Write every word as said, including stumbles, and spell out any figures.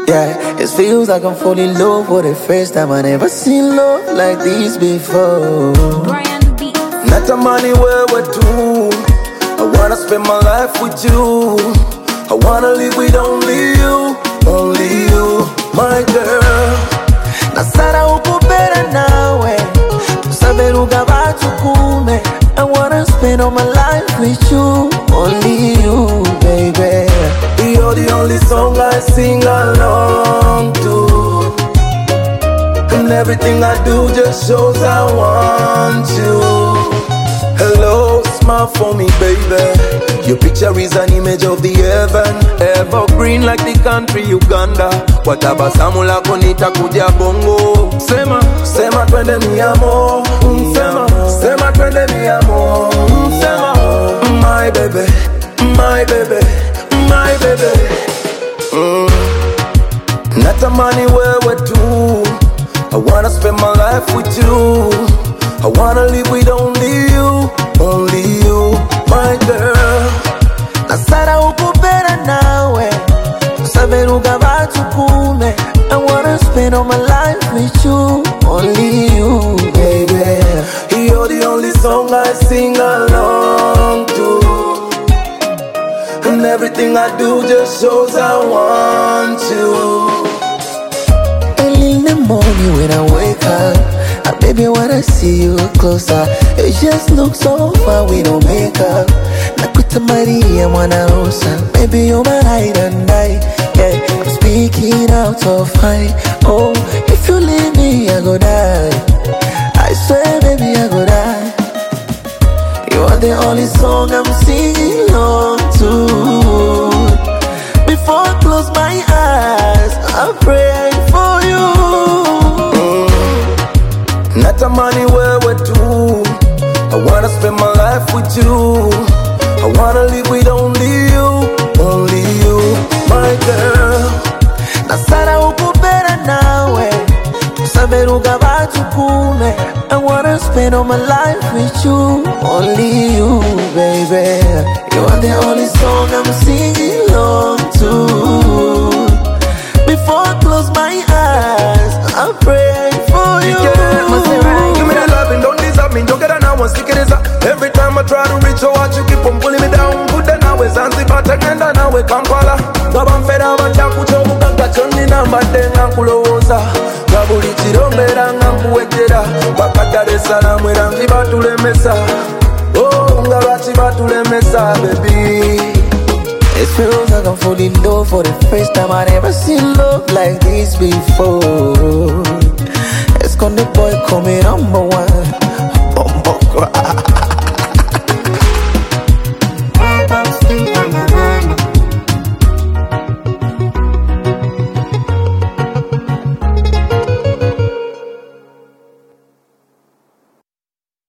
Yeah, it feels like I'm falling in love for the first time. I never seen love like this before. Brian Beat. Not a money where we're two. I wanna spend my life with you. I wanna live with only you, only you, my girl. Nasara ukupera nawe, usaberuga batukume. I wanna spend all my life with you, only you, baby. You're the only song I sing along to, and everything I do just shows I want you. Hello, smile for me, baby. Your picture is an image of the heaven, evergreen like the country Uganda. Watabasamu lako nitakuja bongo. Sema, sema twende mi amor. Sema, sema twende mi amor. Sema, my baby, my baby, my baby. Mm. Natamani wewe tu. I wanna spend my life with you. I wanna live with only you, only you, my girl. Nasara ukupera nawe, usaberuga batukume. I wanna spend all my life with you, only you, baby. You're the only song I sing along to, and everything I do just shows I want you. Early in the morning when I wake up, I baby wanna see you closer. It just looks so far, we don't make up. Nakuta Maria Mwana Rosa, baby you're my night and night. Yeah, I'm speaking out of high. Oh, if you leave me, I go die. I swear, baby, I go die. You are the only song I'm singing along to. Before I close my eyes, I pray for you. Mm. Natamani wewe tu. I wanna spend my life with you. I wanna live with only you, only you, my girl. Nasara ukupera nawe, usaberuga batukume. I wanna spend all my life with you, only you, baby. You are the only song I'm singing along to. Before I close my eyes, I pray for you. Yeah, give me the loving, don't deserve me, don't get an hour, stick it is up. Every time I try to reach your heart, you keep on pulling me down. Put the now is Zanzibar, Tagenda now we Kampala. Gaban feda bachaku chobu kagachoni namba denga kulowoza. Gabuli chirombera ngambuwekera. Bakata Dar es Salaam era ngibatulemesa. Oh, ngabachi batulemesa, baby. It feels like I'm falling in love for the first time. I never seen love like this before. It's gonna boy call me number one.